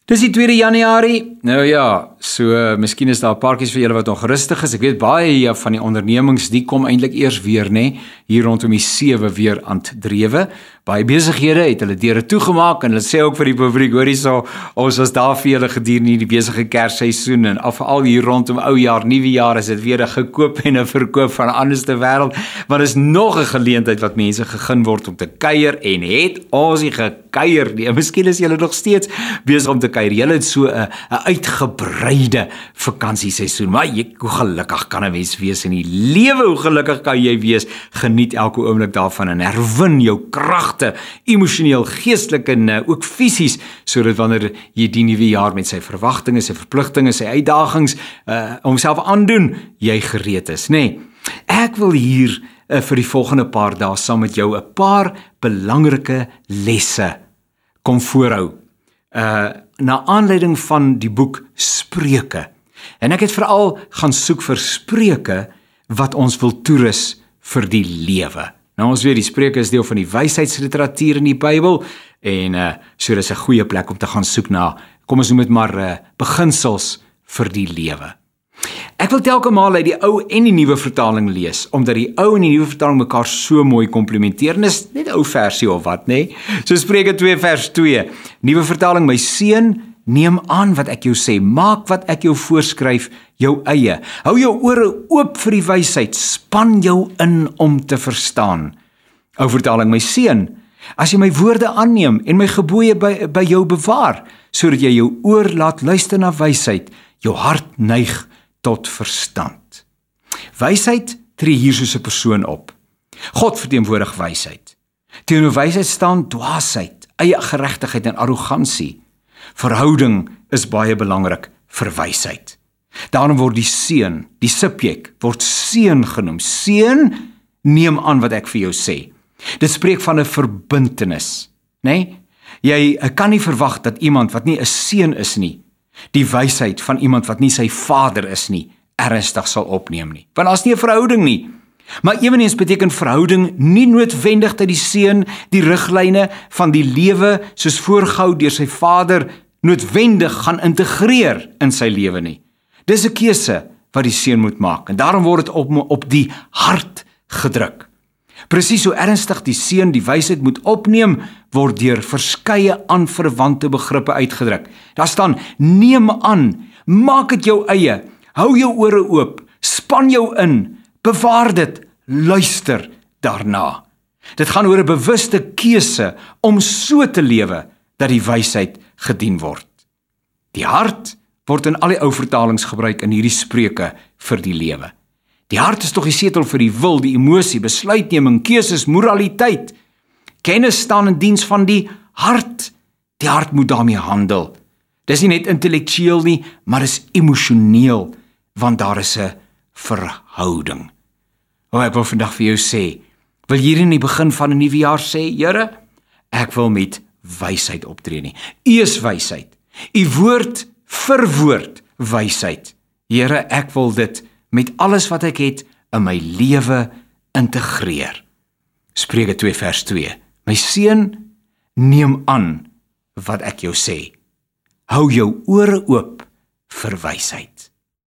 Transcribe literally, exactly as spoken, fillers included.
Dis die tweede Januarie, nou ja, so uh, miskien is daar 'n paartjies vir julle wat ongerustig is. Ek weet baie van die ondernemings, die kom eintlik eers weer, nê, hier rondom die sewe weer aan het drewe. Baie besighede het hulle deure toegemaak en hulle sê ook vir die publiek, hoor hierso, ons was daar vir julle gedurende die besige Kersseisoen en veral hier rondom Oujaar, Nuwe Jaar is dit weer 'n gekoop en 'n verkoop van 'n anderste wêreld, maar dis nog 'n geleentheid wat mense gegeen word om te kuier en het ons nie gekuier nie. Miskien is julle nog steeds besig om te kuier. Julle het so 'n uitgebreide vakansieseisoen, maar jy, hoe gelukkig kan 'n mens wees in die lewe, hoe gelukkig kan jy wees, geniet elke oomblik daarvan en herwin jou kragte, emosioneel, geestelik en uh, ook fisies, sodat wanneer jy die nuwe jaar met sy verwagtinge, sy verpligtinge, sy uitdagings uh, homself aandoen, jy gereed is, nê? Nee, ek wil hier uh, vir die volgende paar dae saam met jou 'n paar belangrike lesse kom voorhou. Uh, na aanleiding van die boek Spreuke. En ek het veral gaan soek vir spreuke wat ons wil toerus vir die lewe. Nou ons weet die Spreuke is deel van die wysheidsliteratuur in die Bybel en uh, so dis 'n goeie plek om te gaan soek na, kom ons noem dit maar uh, beginsels vir die lewe. Ek wil telke maal uit die ou en die nuwe vertaling lees, omdat die ou en die nuwe vertaling mekaar so mooi komplementeer, en is net 'n ou versie of wat, nê? So Spreuke twee vers twee, nuwe vertaling, my seun, neem aan wat ek jou sê, maak wat ek jou voorskryf jou eie, hou jou ore oop vir die wysheid, span jou in om te verstaan. Ou vertaling, my seun, as jy my woorde aanneem en my gebooie by, by jou bewaar, sodat jy jou oor laat luister na wysheid, jou hart neig tot verstand. Wysheid tree hier soos 'n persoon op. God verteenwoordig wysheid. Teenoor wysheid staan dwaasheid, eie geregtigheid en arrogansie. Verhouding is baie belangrik vir wysheid. Daarom word die seun, die subjek, word seun genoem. Seun, neem aan wat ek vir jou sê. Dit spreek van 'n verbintenis, né? Nee? Jy kan nie verwag dat iemand wat nie 'n seun is nie, die wysheid van iemand wat nie sy vader is nie, ernstig sal opneem nie. Want as nie 'n verhouding nie. Maar eweneens beteken verhouding nie noodwendig dat die seun die riglyne van die lewe soos voorgehou deur sy vader noodwendig gaan integreer in sy lewe nie. Dis 'n keuse wat die seun moet maak en daarom word dit op, op die hart gedruk. Presies so ernstig die seun die wysheid moet opneem, word deur verskeie aanverwante begrippe uitgedruk. Daar staan, neem aan, maak dit jou eie, hou jou ore oop, span jou in, bewaar dit, luister daarna. Dit gaan oor 'n bewuste keuse om so te lewe dat die wysheid gedien word. Die hart word in al die ou vertalings gebruik in hierdie spreuke vir die lewe. Die hart is tog die setel vir die wil, die emosie, besluitneming, keuses, moraliteit. Kennis staan in diens van die hart. Die hart moet daarmee handel. Dis nie net intellektueel nie, maar is emosioneel, want daar is 'n verhouding. O, ek wil vandag vir jou sê, wil hier in die begin van 'n nuwe jaar sê, Here, ek wil met wysheid optree nie. U is wysheid. U woord vir woord wysheid. Here, ek wil dit met alles wat ek het in my lewe integreer. Spreuke twee vers twee. My seun, neem aan wat ek jou sê. Hou jou ore oop vir wysheid.